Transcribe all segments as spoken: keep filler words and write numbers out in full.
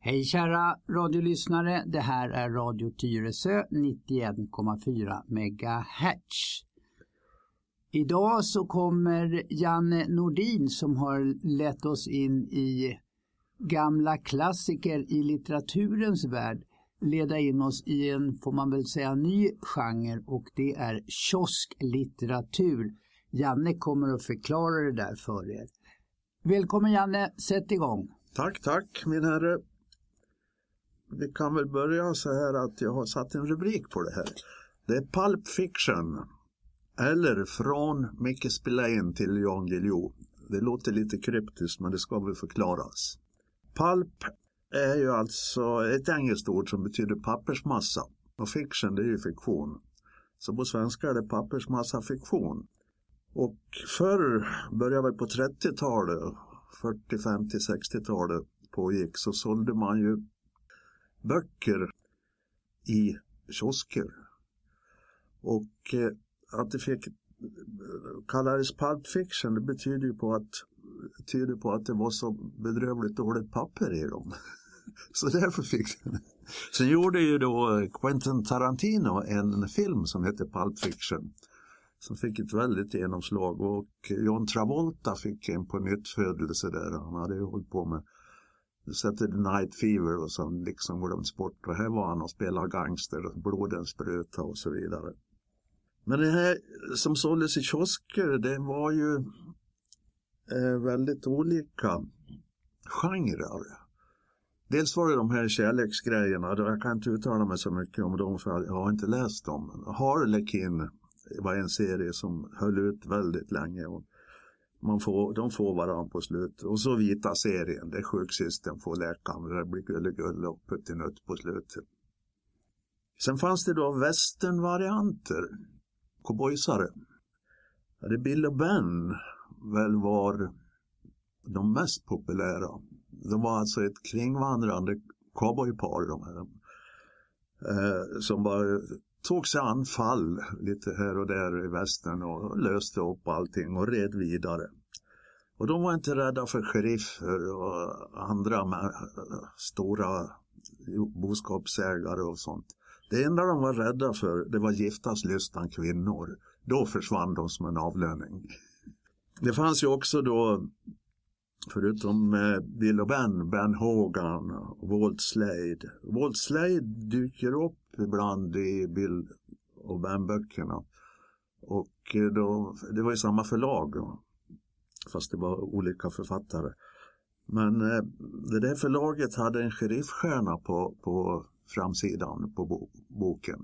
Hej kära radiolyssnare, det här är Radio Tyresö nittioen komma fyra megahertz. Idag så kommer Janne Nordin som har lett oss in i gamla klassiker i litteraturens värld leda in oss i en, får man väl säga, ny genre, och det är kiosklitteratur. Janne kommer att förklara det där för er. Välkommen Janne, sätt igång. Tack, tack min herre. Vi kan väl börja så här att jag har satt en rubrik på det här. Det är Pulp Fiction, eller Från Micke Spillane till Jan Guillou. Det låter lite kryptiskt, men det ska väl förklaras. Pulp är ju alltså ett engelskt ord som betyder pappersmassa. Och fiction, det är ju fiktion. Så på svenska är det pappersmassa fiktion. Och förr, började väl på trettiotalet, fyrtio, femtio, sextiotalet pågick, så sålde man ju böcker i kiosker. Och eh, att det fick kallades Pulp Fiction, det betyder ju på att tyder på att det var så bedrövligt dåligt papper i dem. Så därför fick den. Sen gjorde ju då Quentin Tarantino en film som heter Pulp Fiction, som fick ett väldigt genomslag, och John Travolta fick en på nytt födelse där. Han hade ju hållit på med Saturday Night Fever och så liksom glömt sport, och här var han och spelade gangster och bloden spruta och så vidare. Men det här som såldes i kiosker, det var ju eh, väldigt olika genrer. Dels var det de här kärleksgrejerna, jag kan inte uttala mig så mycket om dem för jag har inte läst dem. Harlequin var en serie som höll ut väldigt länge, och man får, de får varann på slut. Och så Vita serien, det är sjuksystern får läkaren, det blir gull och puttinutt på slutet. Sen fanns det då westernvarianter, cowboysare. Det Bill och Ben väl var de mest populära. De var alltså ett kringvandrande cowboypar, de här, eh, som bara tog sig anfall lite här och där i västern och löste upp allting och red vidare. Och de var inte rädda för sheriffer och andra med, stora boskapsägare och sånt. Det enda de var rädda för, det var giftaslystan kvinnor. Då försvann de som en avlöning. Det fanns ju också då, förutom Bill och Ben, Ben Hogan och Walt Slade. Walt Slade dyker upp ibland i Bill och Ben-böckerna. Och då, det var ju samma förlag, fast det var olika författare. Men det där förlaget hade en sheriffstjärna på, på framsidan på bo, boken.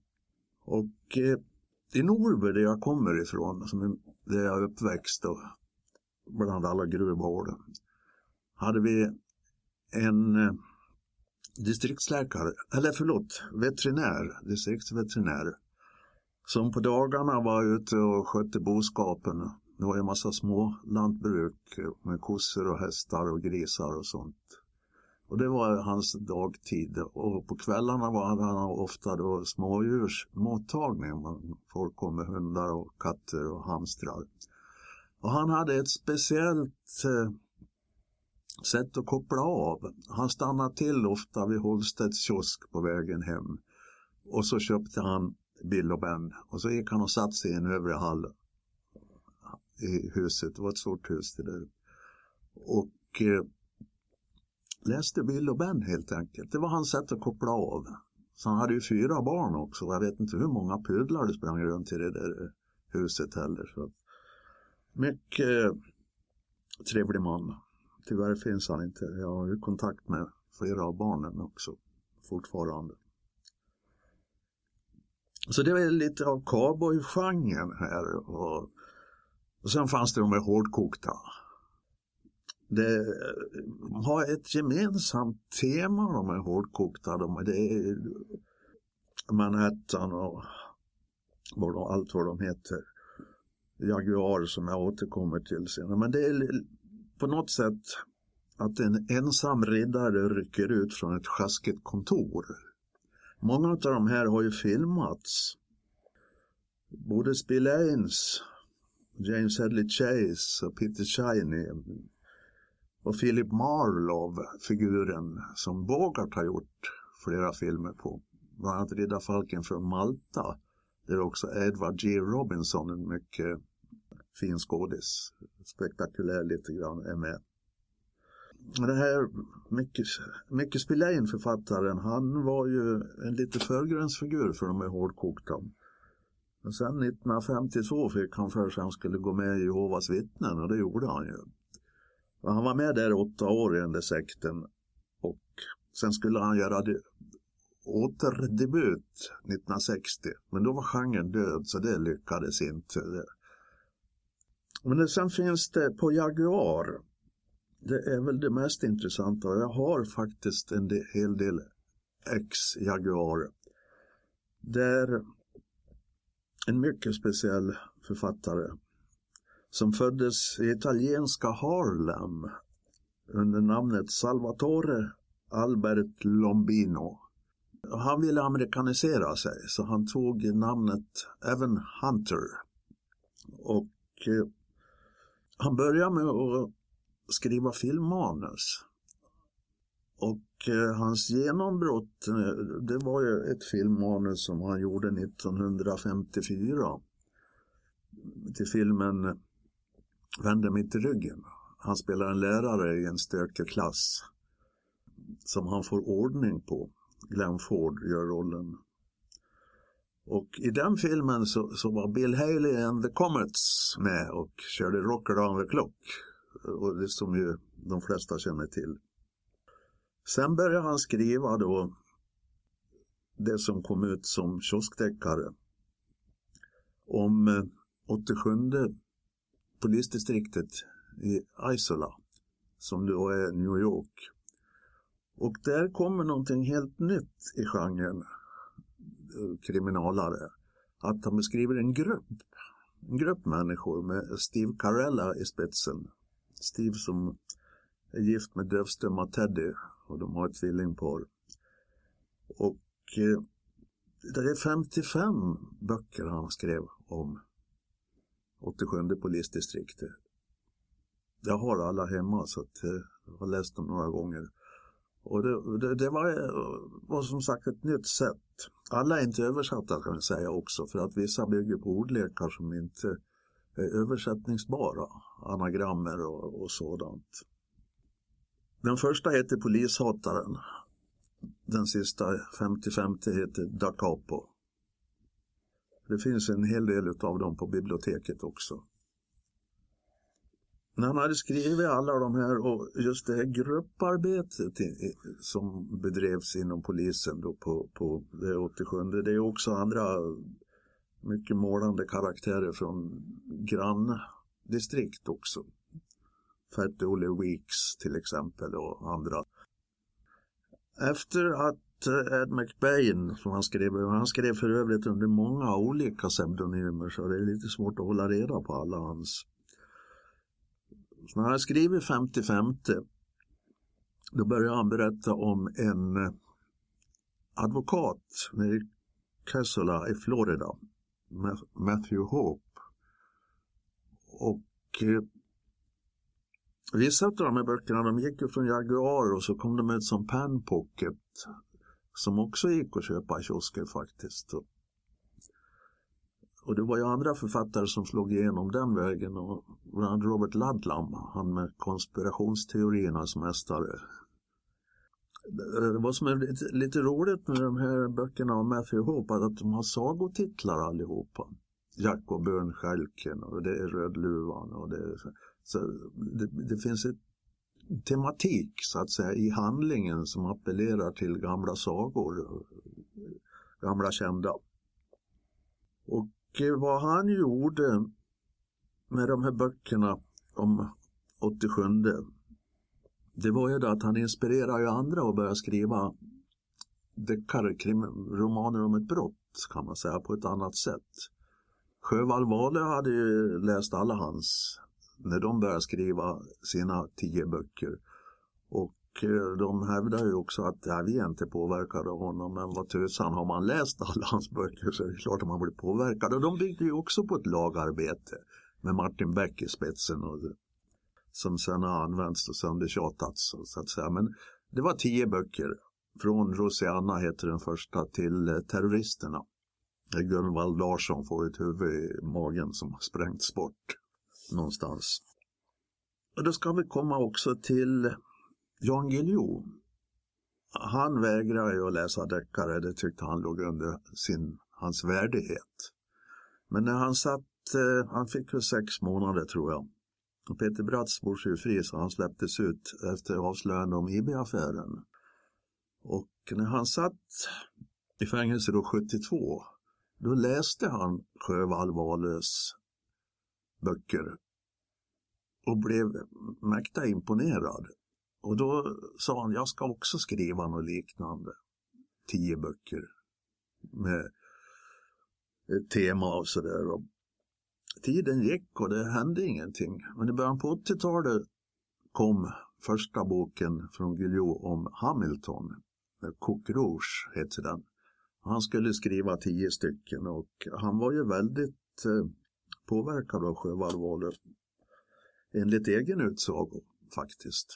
Och i Norrby, där jag kommer ifrån, som där jag är uppväxt och bland alla gruvhål, hade vi en eh, distriktsläkare, eller förlåt, veterinär, distriktsveterinär, som på dagarna var ute och skötte boskapen. Det var en massa små lantbruk med kossor och hästar och grisar och sånt. Och det var hans dagtid. Och på kvällarna var han ofta då smådjursmottagning. Folk kom med hundar och katter och hamstrar. Och han hade ett speciellt eh, sätt att koppla av. Han stannade till ofta vid Holstedts kiosk på vägen hem. Och så köpte han Bill och Ben. Och så gick han och satt sig i en övre hall i huset. Det var ett stort hus det där. Och eh, läste Bill och Ben helt enkelt. Det var hans sätt att koppla av. Så han hade ju fyra barn också. Jag vet inte hur många pudlar det sprang runt i det där huset heller. Så att mycket trevlig man. Tyvärr finns han inte. Jag har ju kontakt med flera av barnen också fortfarande. Så det var lite av cowboy-genren här. Och, och sen fanns det de med hårdkokta. Det har ett gemensamt tema, de är hårdkokta. De, det är Manhattan och vad de, allt vad de heter. Jaguar som jag återkommer till senare. Men det är på något sätt att en ensam riddare rycker ut från ett sjaskigt kontor. Många av de här har ju filmats. Både Spillanes, James Hadley Chase och Peter Cheney. Och Philip Marlowe, figuren som Bogart har gjort flera filmer på. Bland annat Riddarfalken från Malta. Där också Edward G. Robinson, en mycket fin skådis, spektakulär lite grann, är med. Den här mycket, mycket Spillane, författaren, han var ju en lite förgrundsfigur för de här hårdkokta. Och sen nittonhundrafemtiotvå fick han för sig att han skulle gå med i Jehovas vittnen, och det gjorde han ju. Och han var med där åtta år i den där sekten, och sen skulle han göra det återdebut nittonhundrasextio, men då var genren död, så det lyckades inte. Men sen finns det på Jaguar, det är väl det mest intressanta, och jag har faktiskt en del, hel del ex-Jaguar, där en mycket speciell författare som föddes i italienska Harlem under namnet Salvatore Albert Lombino. Han ville amerikanisera sig, så han tog namnet Evan Hunter. Och eh, han började med att skriva filmmanus. Och eh, hans genombrott, det var ju ett filmmanus som han gjorde nittonhundrafemtiofyra till filmen Vänder mitt i ryggen. Han spelar en lärare i en stökig klass som han får ordning på. Glenn Ford gör rollen. Och i den filmen så, så var Bill Haley and the Comets med och körde Rock Around the Clock. Och det som ju de flesta känner till. Sen började han skriva då det som kom ut som kioskdeckare om åttiosjunde polisdistriktet i Isola, som då är New York. Och där kommer någonting helt nytt i genren kriminalare. Att han beskriver en grupp, en grupp människor med Steve Carella i spetsen. Steve som är gift med dövstumma Teddy, och de har ett tvillingpar. Och eh, det är femtiofem böcker han skrev om åttiosjunde polisdistriktet. Jag har alla hemma, så att, eh, jag har läst dem några gånger. Och det, det, det var, var som sagt ett nytt sätt. Alla är inte översatta, kan jag säga också, för att vissa bygger på ordlekar som inte är översättningsbara, anagrammer och, och sådant. Den första heter Polishataren. Den sista, femtiofemte, heter Da Capo. Det finns en hel del av dem på biblioteket också. När han hade skrivit alla de här, och just det här grupparbetet som bedrevs inom polisen då på, på det åttiosjunde, det är också andra mycket målande karaktärer från granndistrikt också. Fat Ole Weeks till exempel och andra. Efter att Ed McBain, som han skrev, han skrev för övrigt under många olika pseudonymer, så det är lite svårt att hålla reda på alla hans. Så när han skriver femtiofemte, då börjar han berätta om en advokat i Cassola i Florida, Matthew Hope. Och eh, vissa av de här böckerna, de gick ju från Jaguar, och så kom de ut som Pan Pocket, som också gick att köpa i kiosker faktiskt. Och det var ju andra författare som slog igenom den vägen, och bland Robert Ludlum, han med konspirationsteoriernas mästare. Det var som är lite, lite roligt med de här böckerna om Matthew Hope, att de har sagotitlar allihopa. Jack och Bönskälken, och det är Rödluvan, och det är, så det, det finns ett tematik så att säga i handlingen som appellerar till gamla sagor, gamla kända. Och vad han gjorde med de här böckerna om åttiosjunde, det var ju då att han inspirerar ju andra att börja skriva deckare, romaner om ett brott, kan man säga, på ett annat sätt. Sjövall Wahlöö hade ju läst alla hans när de började skriva sina tio böcker. Och de hävdar ju också att ja, vi är inte påverkade av honom, men vad tusan, har man läst alla hans böcker så är det klart att man blir påverkad. Och de byggde ju också på ett lagarbete med Martin Beck i spetsen. Och som sedan har använts och söndertjatats så att säga. Men det var tio böcker. Från Rosianna heter den första till Terroristerna. Där Gunvald Larsson får ett huvud i magen som har sprängts bort någonstans. Och då ska vi komma också till Jan Guillou. Han vägrade ju att läsa deckare, det tyckte han låg under sin, hans värdighet. Men när han satt, eh, han fick ju sex månader tror jag. Och Peter Bratts bor sig fri så han släpptes ut efter avslöjande om I B-affären. Och när han satt i fängelse då sjuttiotvå, då läste han Sjöwall Wahlöös böcker och blev mäkta imponerad. Och då sa han, jag ska också skriva något liknande. Tio böcker med ett tema och sådär. Och tiden gick och det hände ingenting. Men i början på åttiotalet kom första boken från Guillou om Hamilton. Coq Rouge heter den. Han skulle skriva tio stycken och han var ju väldigt eh, påverkad av Sjöwall Wahlöö. Enligt egen utsago faktiskt.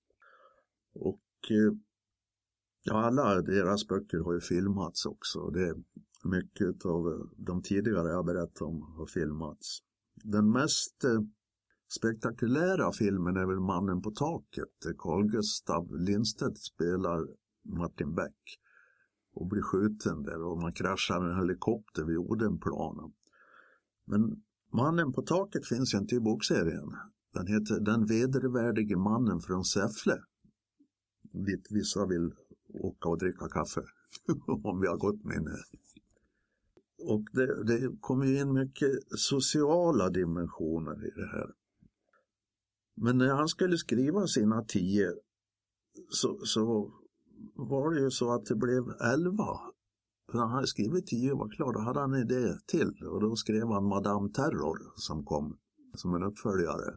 Och eh, ja, alla deras böcker har ju filmats också. Det är mycket av de tidigare jag berättat om har filmats. Den mest eh, spektakulära filmen är väl Mannen på taket. Carl Gustav Lindstedt spelar Martin Beck och blir skjuten där och man kraschar en helikopter vid Odenplanen. Men Mannen på taket finns ju inte i bokserien. Den heter Den vedervärdige mannen från Säffle. Dit vissa vill åka och dricka kaffe om vi har gått minne. Och det, det kommer ju in mycket sociala dimensioner i det här. Men när han skulle skriva sina tio så, så var det ju så att det blev elva. För han hade skrivit tio var klar, då hade han en idé till. Och då skrev han Madame Terror som kom som en uppföljare.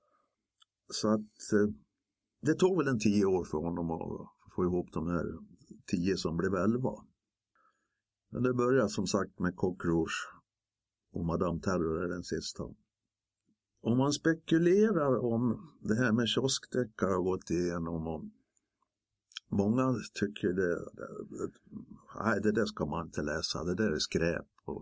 Så att eh, det tog väl en tio år för honom att få ihop de här tio som blev elva. Men det började som sagt med Coq Rouge och Madame Terror är den sista. Om man spekulerar om det här med kioskdeckare har gått igenom och många tycker det, det, nej, det där ska man inte läsa, det där är skräp. Och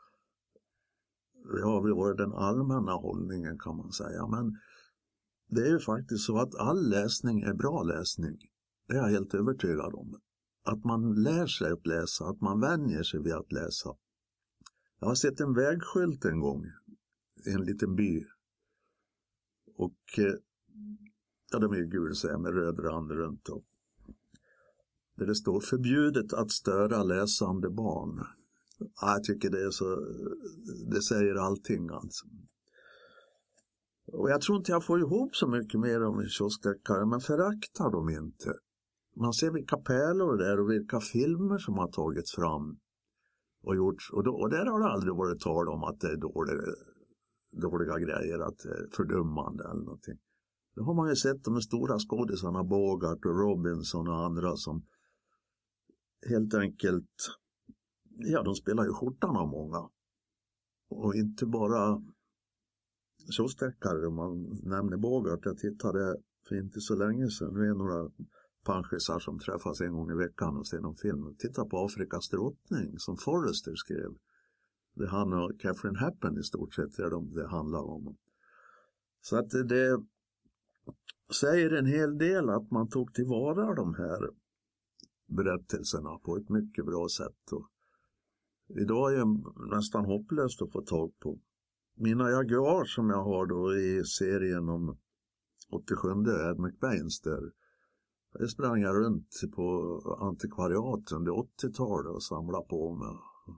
det har väl varit den allmänna hållningen kan man säga, men det är ju faktiskt så att all läsning är bra läsning. Det är jag helt övertygad om. Att man lär sig att läsa, att man vänjer sig vid att läsa. Jag har sett en vägskylt en gång i en liten by. Och ja, de är gul så med röd rand runt om. Där det står förbjudet att störa läsande barn. Ja, jag tycker det är så, det säger allting alltså. Och jag tror inte jag får ihop så mycket mer om kioskdeckare, men föraktar dem inte. Man ser vilka pärlor det är och vilka filmer som har tagits fram och gjorts. Och, då, och där har det aldrig varit tal om att det är dåliga, dåliga grejer, att det är fördummande eller någonting. Då har man ju sett de stora skådisarna Bogart och Robinson och andra som helt enkelt, ja, de spelar ju skjortan av många. Och inte bara kioskdeckare, man nämner Bogart. Jag tittade för inte så länge sedan. Det är några panschisar som träffas en gång i veckan och ser någon film. Titta på Afrikas drottning som Forrester skrev. Det han och Catherine Hepburn i stort sett är de det handlar om. Så att det säger en hel del att man tog tillvara de här berättelserna på ett mycket bra sätt. Och idag är det nästan hopplöst att få tag på. Mina Jaguar som jag har då i serien om åttiosjunde Ed McBains där. Jag sprang jag runt på antikvariat under åttiotalet och samlade på med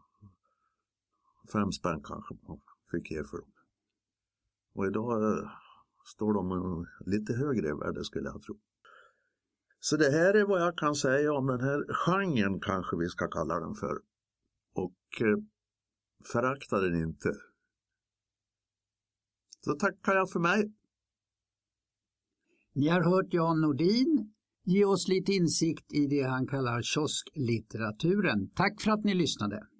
fem spänn kanske man fick ge för dem. Och idag äh, står de lite högre i värde skulle jag tro. Så det här är vad jag kan säga om den här genren kanske vi ska kalla den för. Och äh, förakta den inte. Så tackar jag för mig. Ni har hört Jan Nordin ge oss lite insikt i det han kallar kiosklitteraturen. Tack för att ni lyssnade.